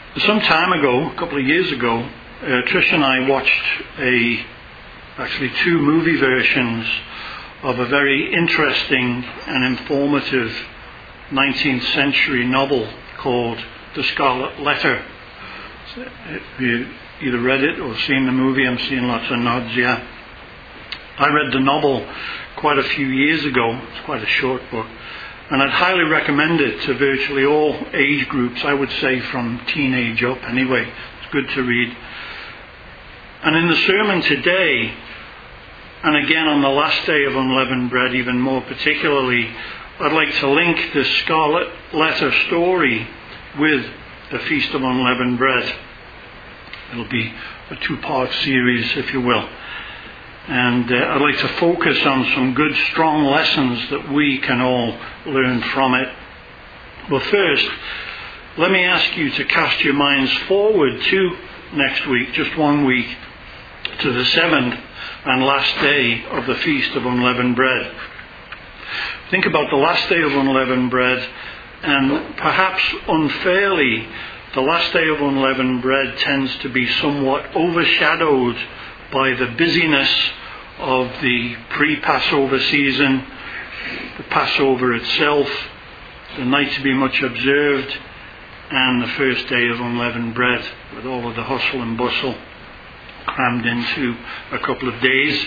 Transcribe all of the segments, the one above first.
Some time ago, a couple of years ago, Trish and I watched actually two movie versions of a very interesting and informative 19th century novel called The Scarlet Letter. If you either read it or seen the movie, I'm seeing lots of nods, yeah. I read the novel quite a few years ago. It's quite a short book. And I'd highly recommend it to virtually all age groups, I would say from teenage up anyway. It's good to read. And in the sermon today, and again on the last day of Unleavened Bread even more particularly, I'd like to link the Scarlet Letter story with the Feast of Unleavened Bread. It'll be a two-part series, if you will. And I'd like to focus on some good, strong lessons that we can all learn from it. Well, first, let me ask you to cast your minds forward to next week, just 1 week, to the 7th and last day of the Feast of Unleavened Bread. Think about the last day of Unleavened Bread, and perhaps unfairly, the last day of Unleavened Bread tends to be somewhat overshadowed by the busyness of the pre-Passover season, the Passover itself, the night to be much observed, and the first day of Unleavened Bread, with all of the hustle and bustle crammed into a couple of days.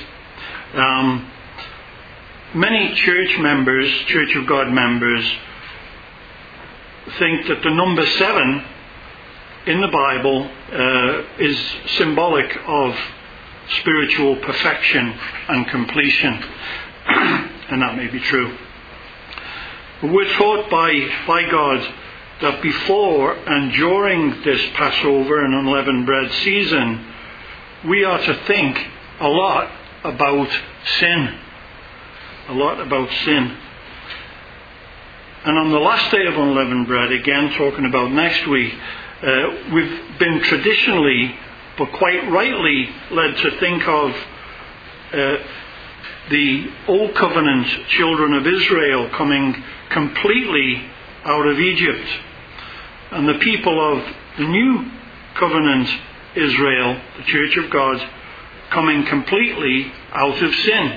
Many Church of God members, think that the number 7 in the Bible is symbolic of spiritual perfection and completion. And that may be true. But we're taught by God that before and during this Passover and Unleavened Bread season, we are to think a lot about sin. A lot about sin. And on the last day of Unleavened Bread, again talking about next week, we've been traditionally, but quite rightly, led to think of the Old Covenant children of Israel coming completely out of Egypt, and the people of the New Covenant Israel, the Church of God, coming completely out of sin,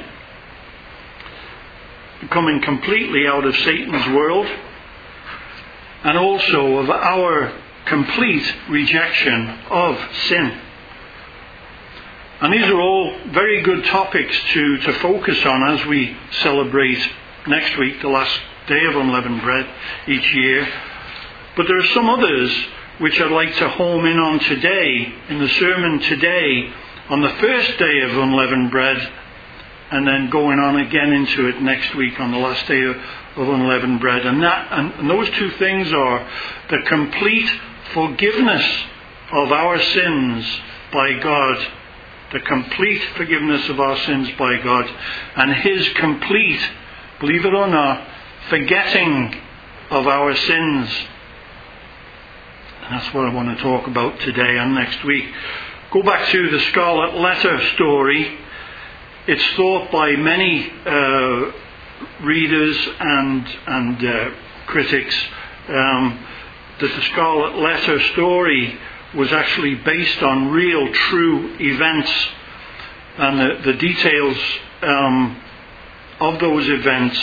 coming completely out of Satan's world, and also of our complete rejection of sin. And these are all very good topics to focus on as we celebrate next week, the last day of Unleavened Bread each year. But there are some others which I'd like to home in on today, in the sermon today, on the first day of Unleavened Bread, and then going on again into it next week on the last day of Unleavened Bread. And those two things are the complete forgiveness of our sins by God, the complete forgiveness of our sins by God, and His complete, believe it or not, forgetting of our sins. And that's what I want to talk about today and next week. Go back to the Scarlet Letter story. It's thought by many readers and critics that the Scarlet Letter story was actually based on real, true events, and the details of those events,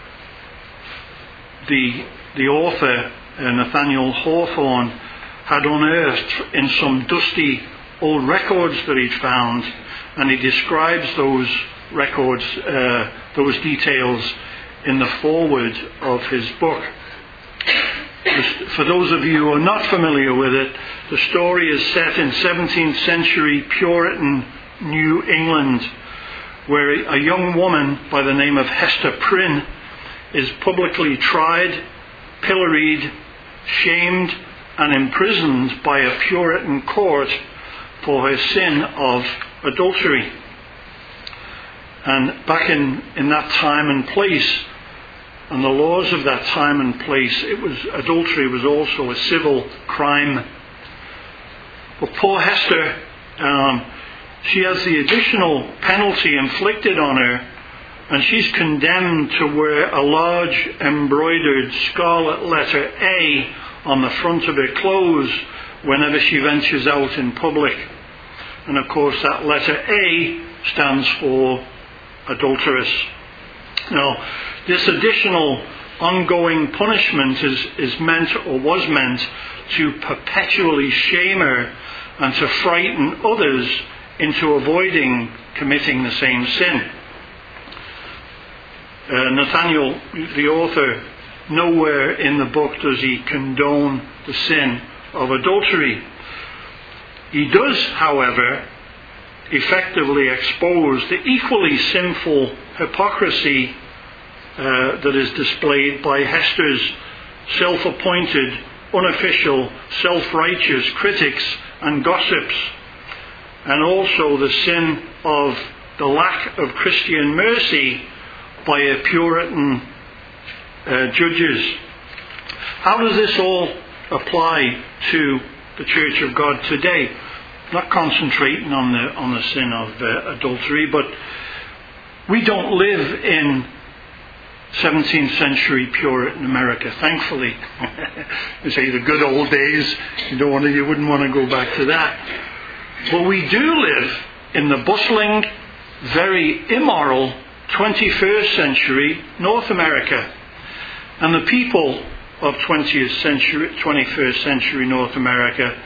the author, Nathaniel Hawthorne, had unearthed in some dusty old records that he'd found, and he describes those records, those details, in the foreword of his book. For those of you who are not familiar with it, the story is set in 17th century Puritan New England, where a young woman by the name of Hester Prynne is publicly tried, pilloried, shamed, and imprisoned by a Puritan court for her sin of adultery. And back in that time and place, and the laws of that time and place, adultery was also a civil crime. But poor Hester, she has the additional penalty inflicted on her, and she's condemned to wear a large embroidered scarlet letter A on the front of her clothes, whenever she ventures out in public. And of course that letter A stands for adulteress. Now, this additional ongoing punishment is meant, or was meant, to perpetually shame her and to frighten others into avoiding committing the same sin. Nathaniel, the author, nowhere in the book does he condone the sin of adultery. He does, however, effectively expose the equally sinful hypocrisy that is displayed by Hester's self-appointed, unofficial, self-righteous critics and gossips, and also the sin of the lack of Christian mercy by her Puritan judges. How does this all apply to the Church of God today? Not concentrating on the sin of adultery, but we don't live in 17th century Puritan America, thankfully. You say the good old days, you wouldn't want to go back to that. But we do live in the bustling, very immoral 21st century North America. And the people of 21st century North America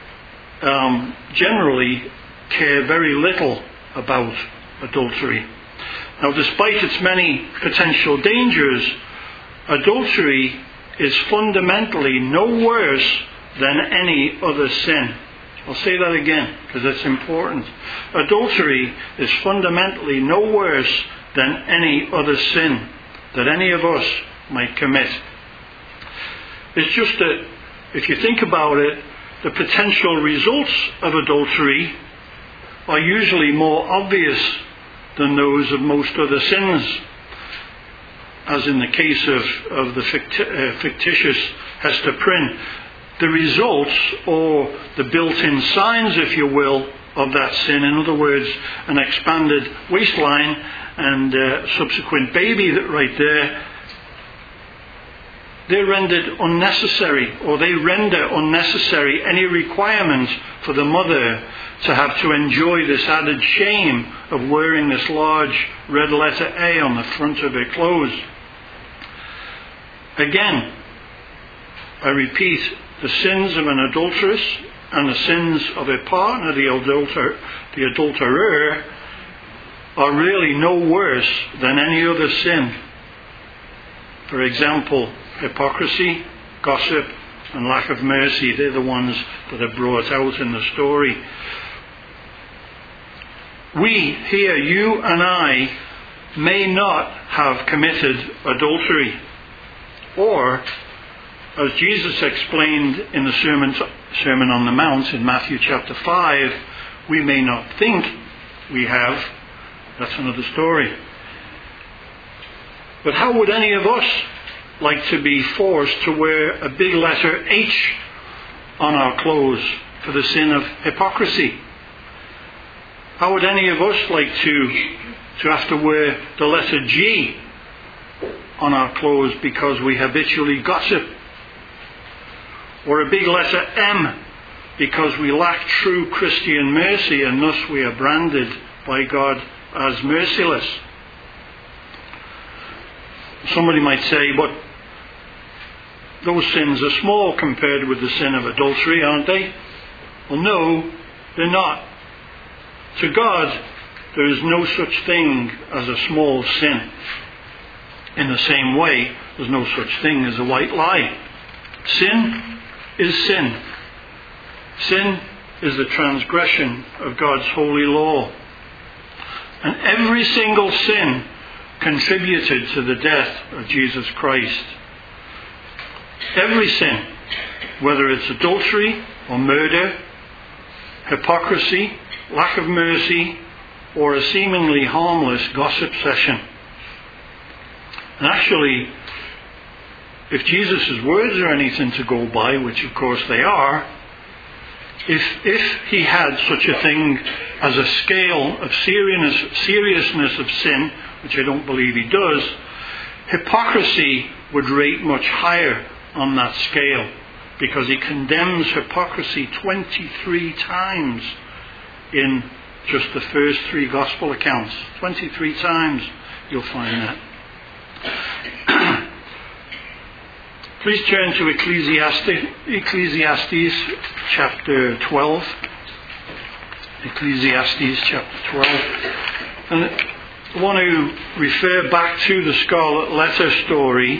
generally care very little about adultery. Now, despite its many potential dangers, adultery is fundamentally no worse than any other sin. I'll say that again because it's important. Adultery is fundamentally no worse than any other sin that any of us might commit. It's just that, if you think about it, the potential results of adultery are usually more obvious than those of most other sins, as in the case of the fictitious Hester Prynne. The results, or the built-in signs, if you will, of that sin, in other words, an expanded waistline and subsequent baby right there, they render unnecessary any requirement for the mother to have to enjoy this added shame of wearing this large red letter A on the front of her clothes. Again, I repeat, the sins of an adulteress and the sins of her partner, the adulterer, are really no worse than any other sin. For example, hypocrisy, gossip, and lack of mercy, they're the ones that are brought out in the story. We here, you and I, may not have committed adultery, or, as Jesus explained in the Sermon on the Mount in Matthew chapter 5, we may not think we have. That's another story. But how would any of us like to be forced to wear a big letter H on our clothes for the sin of hypocrisy? How would any of us like to have to wear the letter G on our clothes because we habitually gossip? Or a big letter M because we lack true Christian mercy and thus we are branded by God as merciless? Somebody might say, but those sins are small compared with the sin of adultery, aren't they? Well, no, they're not. To God, there is no such thing as a small sin. In the same way, there's no such thing as a white lie. Sin is sin. Sin is the transgression of God's holy law. And every single sin contributed to the death of Jesus Christ. Every sin, whether it's adultery or murder, hypocrisy, lack of mercy, or a seemingly harmless gossip session. And actually, if Jesus' words are anything to go by, which of course they are, if he had such a thing as a scale of seriousness of sin, which I don't believe he does, hypocrisy would rate much higher on that scale. because he condemns hypocrisy 23 times in just the first 3 gospel accounts. 23 times you'll find that. Please turn to Ecclesiastes chapter 12. Ecclesiastes chapter 12. And I want to refer back to the Scarlet Letter story.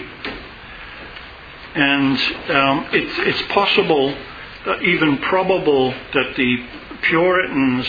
And it's possible, even probable, that the Puritans,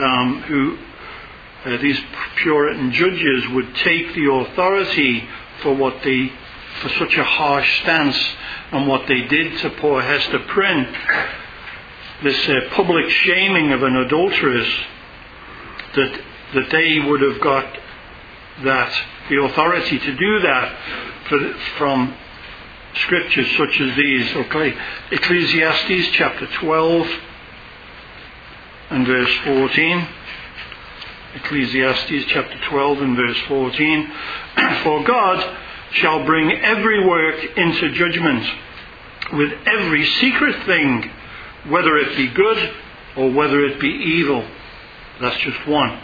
these Puritan judges, would take the authority for such a harsh stance and what they did to poor Hester Prynne, this public shaming of an adulteress, that they would have got the authority to do that from scriptures such as these. Okay, Ecclesiastes chapter 12 and verse 14. Ecclesiastes chapter 12 and verse 14. For God shall bring every work into judgment, with every secret thing, whether it be good or whether it be evil. That's just one.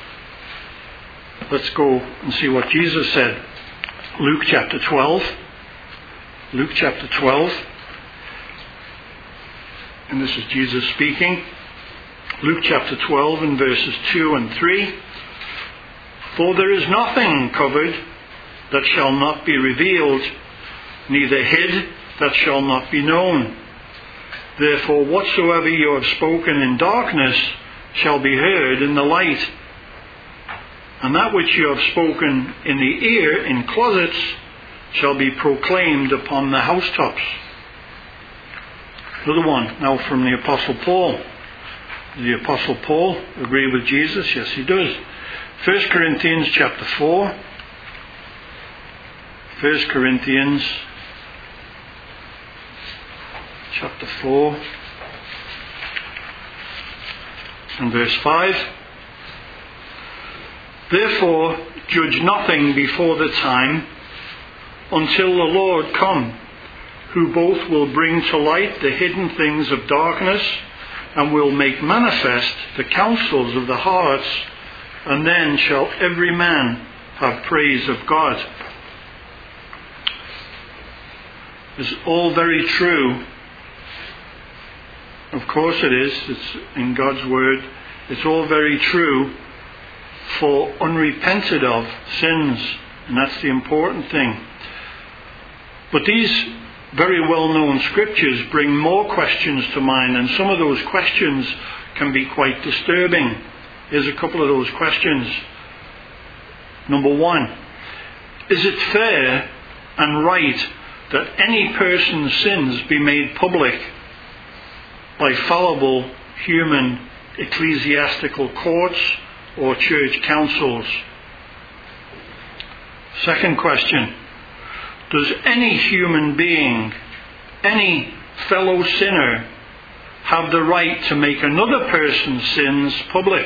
Let's go and see what Jesus said. Luke chapter 12. Luke chapter 12. And this is Jesus speaking. Luke chapter 12 and verses 2 and 3. For there is nothing covered that shall not be revealed, neither hid that shall not be known. Therefore whatsoever you have spoken in darkness shall be heard in the light, and that which you have spoken in the ear in closets shall be proclaimed upon the housetops. Another one now from the Apostle Paul. Does the Apostle Paul agree with Jesus? Yes, he does. 1 Corinthians chapter 4. 1 Corinthians chapter 4 and verse 5. Therefore judge nothing before the time, until the Lord come, who both will bring to light the hidden things of darkness, and will make manifest the counsels of the hearts, and then shall every man have praise of God. It's all very true. Of course it is. It's in God's word. It's all very true for unrepented of sins, and that's the important thing. But these very well-known scriptures bring more questions to mind, and some of those questions can be quite disturbing. Here's a couple of those questions. Number 1, is it fair and right that any person's sins be made public by fallible human ecclesiastical courts or church councils? Second question, does any human being, any fellow sinner, have the right to make another person's sins public?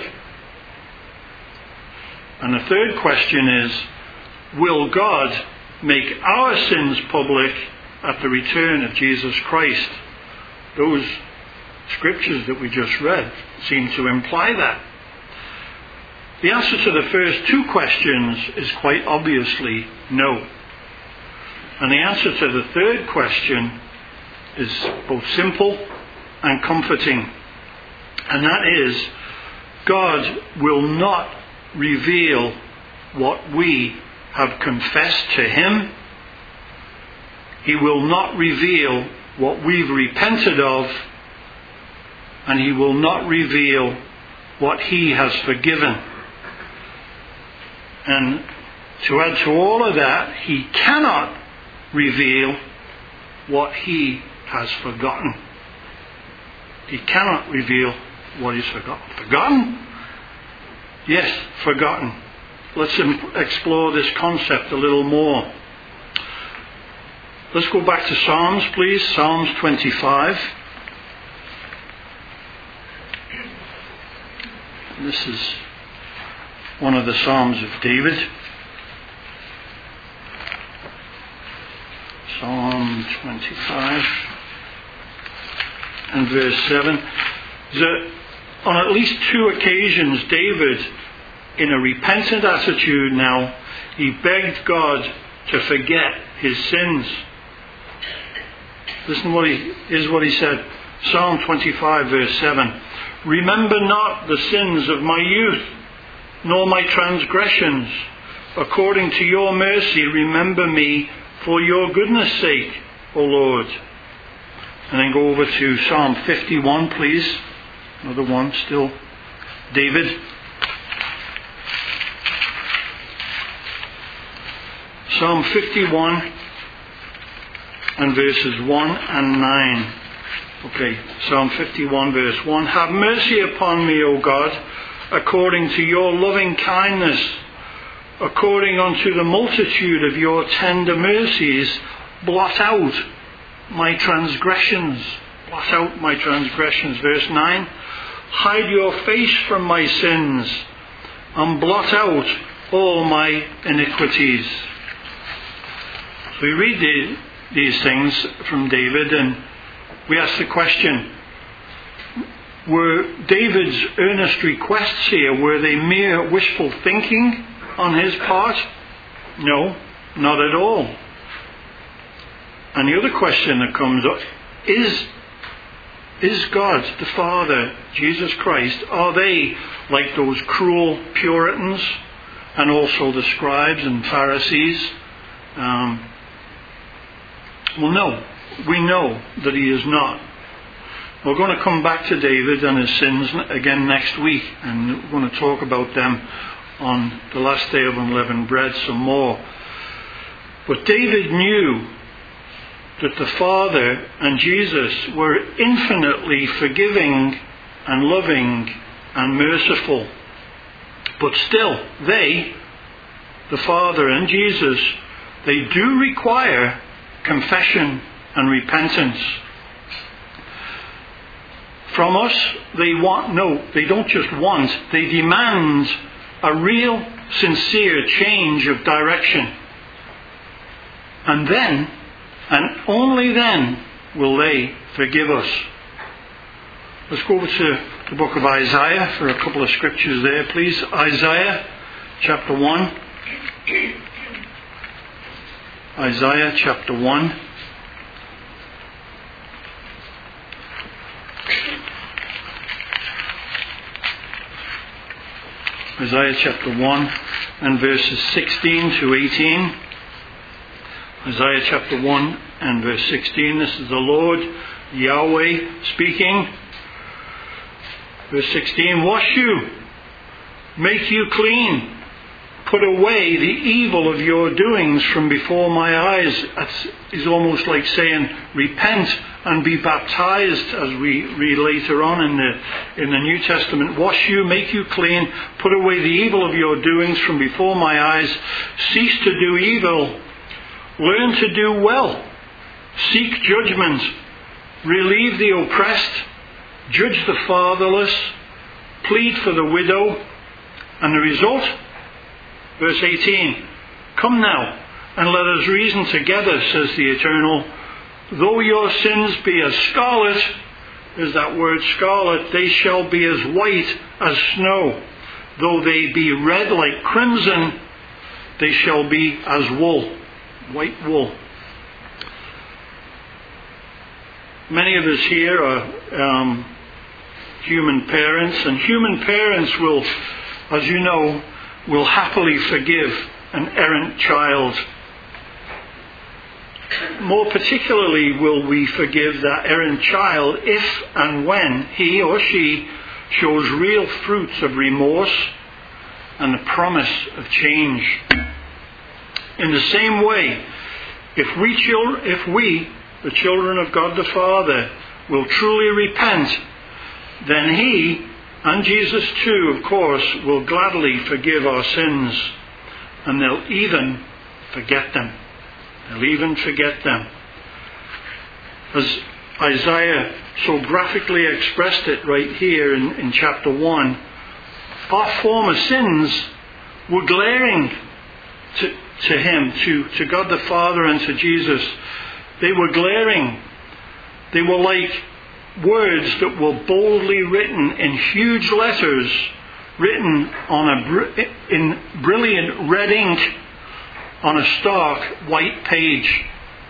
And the third question is, will God make our sins public at the return of Jesus Christ? Those scriptures that we just read seem to imply that. The answer to the first 2 questions is quite obviously no. And the answer to the third question is both simple and comforting. And that is, God will not reveal what we have confessed to Him. He will not reveal what we've repented of. And He will not reveal what He has forgiven. And to add to all of that, He cannot reveal what He has forgotten. He cannot reveal what He's forgotten. Forgotten? Yes, forgotten. Let's explore this concept a little more. Let's go back to Psalms, please. Psalms 25. This is one of the Psalms of David. Psalm 25. and verse 7, that on at least 2 occasions David, in a repentant attitude now, he begged God to forget his sins. Listen what he said. Psalm 25 verse 7. Remember not the sins of my youth, nor my transgressions. According to your mercy, remember me for your goodness' sake, O Lord. And then go over to Psalm 51, please. Another one, still David. Psalm 51 and verses 1 and 9. Okay, Psalm 51 verse 1. Have mercy upon me, O God, according to your loving kindness, according unto the multitude of your tender mercies, blot out my transgressions. Blot out my transgressions. Verse 9. Hide your face from my sins, and blot out all my iniquities. So we read these things from David, and we ask the question, were David's earnest requests here, were they mere wishful thinking on his part? No, not at all. And the other question that comes up is God the Father, Jesus Christ, are they like those cruel Puritans and also the scribes and Pharisees? Well, no, we know that he is not. We're going to come back to David and his sins again next week, and we're going to talk about them on the last day of unleavened bread some more. But David knew that the Father and Jesus were infinitely forgiving and loving and merciful. But still, they, the Father and Jesus, they do require confession and repentance. From us, they don't just want, they demand a real, sincere change of direction. And then, and only then, will they forgive us. Let's go over to the book of Isaiah for a couple of scriptures there, please. Isaiah chapter 1. Isaiah chapter 1. Isaiah chapter 1 and verses 16 to 18. Isaiah chapter 1 and verse 16. This is the Lord Yahweh speaking. Verse 16. Wash you, make you clean, put away the evil of your doings from before my eyes. He's almost like saying, repent and be baptized, as we read later on in the New Testament. Wash you, make you clean, put away the evil of your doings from before my eyes. Cease to do evil, learn to do well, seek judgment, relieve the oppressed, judge the fatherless, plead for the widow. And the result? Verse 18, come now, and let us reason together, says the Eternal. Though your sins be as scarlet, there's that word scarlet, they shall be as white as snow. Though they be red like crimson, they shall be as wool, white wool. Many of us here are human parents, and human parents will, as you know, will happily forgive an errant child. More particularly will we forgive that errant child if and when he or she shows real fruits of remorse and the promise of change. In the same way, if we, the children of God the Father, will truly repent, then He, and Jesus too, of course, will gladly forgive our sins. And they'll even forget them. They'll even forget them. As Isaiah so graphically expressed it right here in chapter 1, our former sins were glaring to Him, to God the Father and to Jesus. They were glaring. They were like words that were boldly written in huge letters, written in brilliant red ink on a stark white page.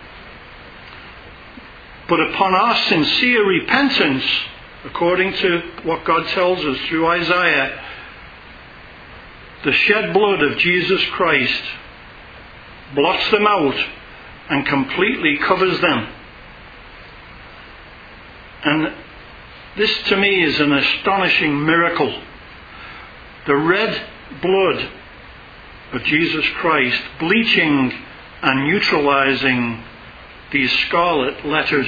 But upon our sincere repentance, according to what God tells us through Isaiah, the shed blood of Jesus Christ blots them out and completely covers them. And this to me is an astonishing miracle. The red blood of Jesus Christ bleaching and neutralizing these scarlet letters.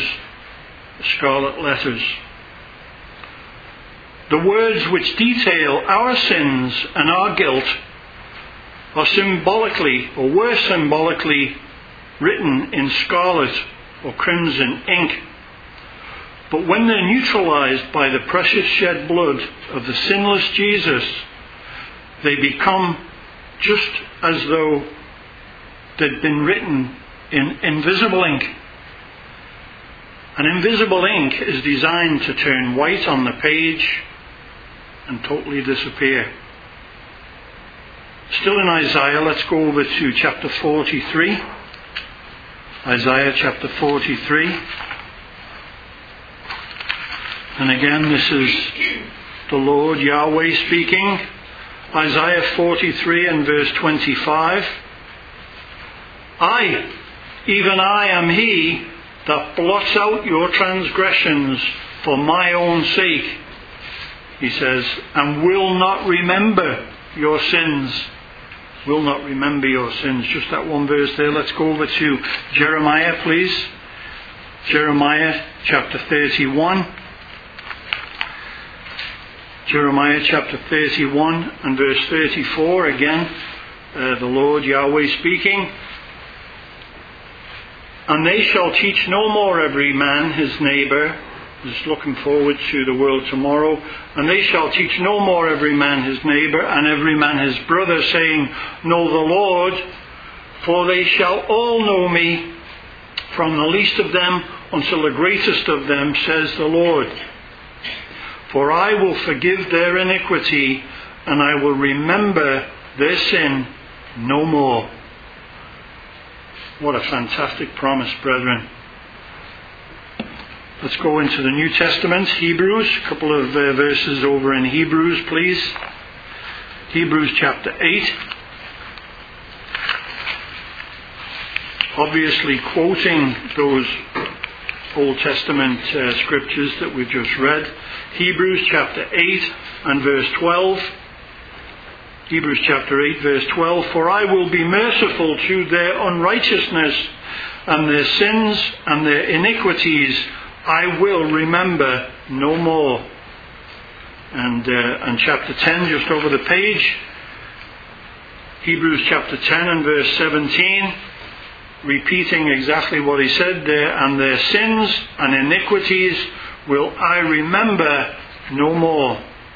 The words which detail our sins and our guilt are were symbolically written in scarlet or crimson ink. But when they're neutralized by the precious shed blood of the sinless Jesus, they become just as though they'd been written in invisible ink. And invisible ink is designed to turn white on the page and totally disappear. Still in Isaiah, let's go over to chapter 43. Isaiah chapter 43. And again, this is the Lord Yahweh speaking. Isaiah 43 and verse 25. Even I am he that blots out your transgressions for my own sake, he says, and will not remember your sins. Will not remember your sins. Just that one verse there. Let's go over to Jeremiah, please. Jeremiah chapter 31. Jeremiah chapter 31 and verse 34. Again, the Lord Yahweh speaking. And they shall teach no more every man his neighbour. Just looking forward to the world tomorrow. And they shall teach no more every man his neighbour and every man his brother, saying, Know the Lord, for they shall all know me, from the least of them until the greatest of them, says the Lord. For I will forgive their iniquity, and I will remember their sin no more. What a fantastic promise, brethren. Let's go into the New Testament, Hebrews, a couple of verses over in Hebrews, please. Hebrews chapter 8. Obviously quoting those Old Testament scriptures that we've just read. Hebrews chapter 8 and verse 12. Hebrews chapter 8 verse 12. For I will be merciful to their unrighteousness, and their sins and their iniquities I will remember no more. And chapter 10, just over the page. Hebrews chapter 10 and verse 17. Repeating exactly what he said there. And their sins and iniquities will I remember no more.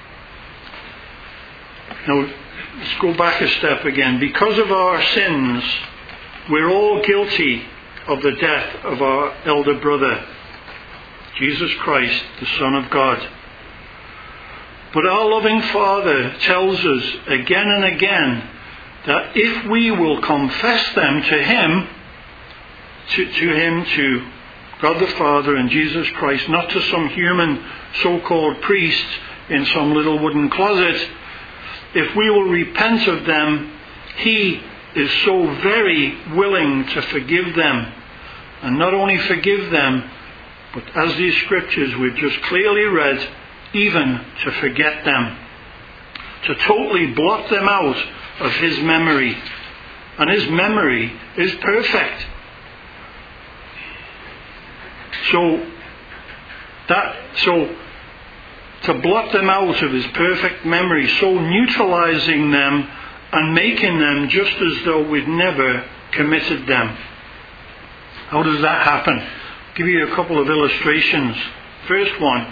Now, let's go back a step again. Because of our sins, we're all guilty of the death of our elder brother, Jesus Christ, the Son of God. But our loving Father tells us again and again that if we will confess them to Him, to God the Father and Jesus Christ, not to some human so-called priest in some little wooden closet, if we will repent of them, He is so very willing to forgive them. And not only forgive them, but as these scriptures we've just clearly read, even to forget them. To totally blot them out of His memory. And His memory is perfect. So to blot them out of His perfect memory, so neutralizing them and making them just as though we'd never committed them. How does that happen? I'll give you a couple of illustrations. First one,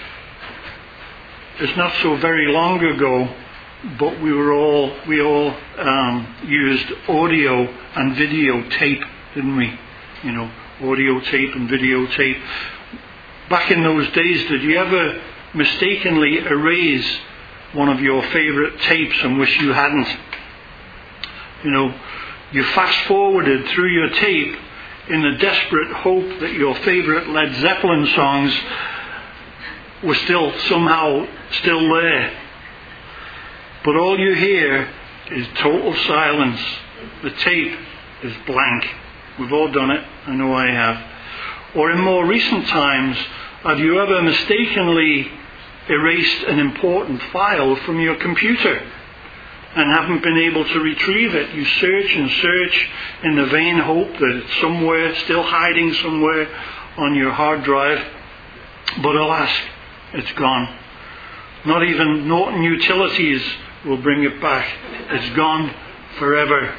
it's not so very long ago, but we all used audio and video tape, didn't we? Audio tape and videotape. back in those days, did you ever mistakenly erase one of your favourite tapes and wish you hadn't? You know, you fast forwarded through your tape in the desperate hope that your favourite Led Zeppelin songs were somehow still there. But all you hear is total silence. The tape is blank. We've all done it. I know I have. Or in more recent times, have you ever mistakenly erased an important file from your computer and haven't been able to retrieve it? You search and search in the vain hope that it's somewhere, still hiding somewhere on your hard drive. But alas, it's gone. Not even Norton Utilities will bring it back. It's gone forever.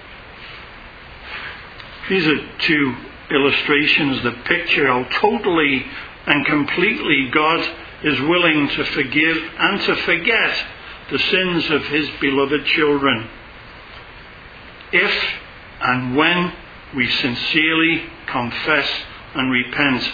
These are two illustrations that picture how totally and completely God is willing to forgive and to forget the sins of his beloved children, if and when we sincerely confess and repent.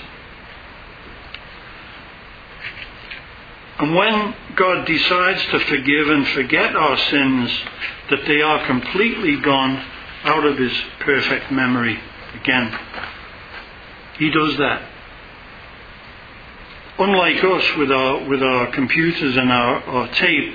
And when God decides to forgive and forget our sins, that they are completely gone out of his perfect memory again. He does that. Unlike us with our computers and our tape,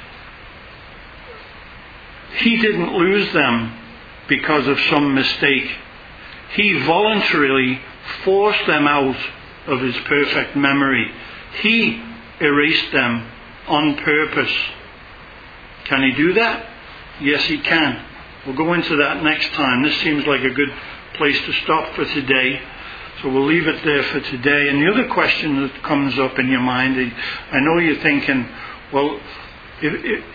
he didn't lose them because of some mistake. He voluntarily forced them out of his perfect memory. He erased them on purpose. Can he do that? Yes, he can. We'll go into that next time. This seems like a good place to stop for today. So we'll leave it there for today. And the other question that comes up in your mind, I know you're thinking, well, if